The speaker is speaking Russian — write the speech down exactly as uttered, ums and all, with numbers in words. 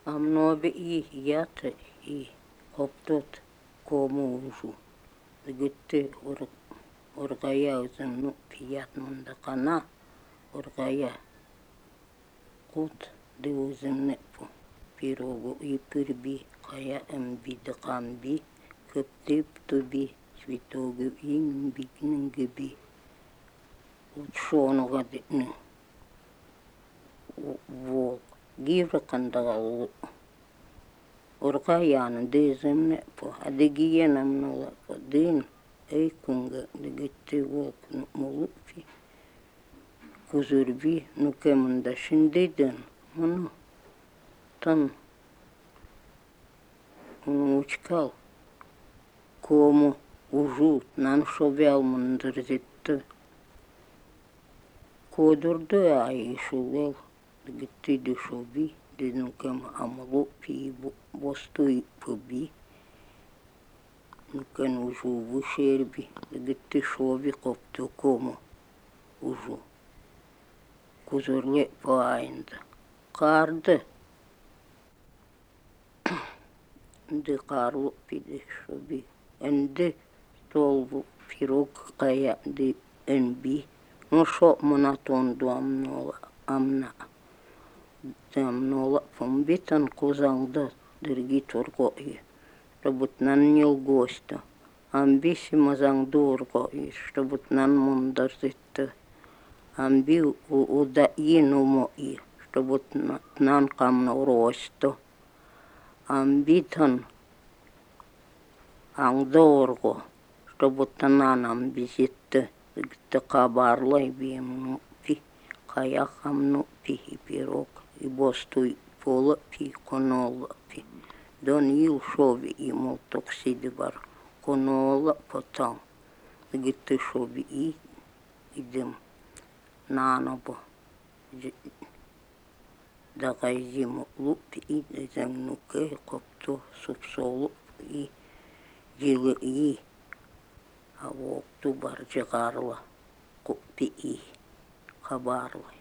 Амнобе и ята и коптот кому ужу. Дгитты ургая үзімну пият мындақана ургая кут ды үзімні пу. Пирогу и пырби кая эмби дықамби көптеп туби цветогу ингбигнің гіби. Утшонуға дыны вол. Гивра кандағалы ургаяны дызімні пу. Адыгиенам нола пу дын. Эй күнгі дгитты волк нұмылупи. Кузырби нукемында шиндейден. Мұны тан мұны учкал. Кому ужут нан шобял мындырзетті. Кодурды ай шулел. Дгитты ды шоби. Ды нукем амылупи бостуй пуби. Нукен ужу вышерби. Дгитты шоби копту кому ужу. Кузырле паайында. Карды. Ды карлу пиди шоби. Энди толву пирог кая ды энби. Ну шо монотонду амнола амна. Ды амнола помбитан кузаңды дырги тургои. Штабутнан нил гостя. Амбиси мазаңды ургои. Штабутнан мундарзитты. Амби уда ину мои. Штабутнан камна уросту. Амбитан аңдорго, штабутнан амбизитты. Дгитты кабарлай бим пи. Каяхам ну пи пирог. И бостуй пола пи конола пи. Дон ил шоби и молток сиди бар. Конола потом. Дгитты шоби и идем. Нанобо. Дагай зиму лупи и зеңнуке копто супсолуп и жылы и. А вокту бар жығарла купи и. Хабарлай.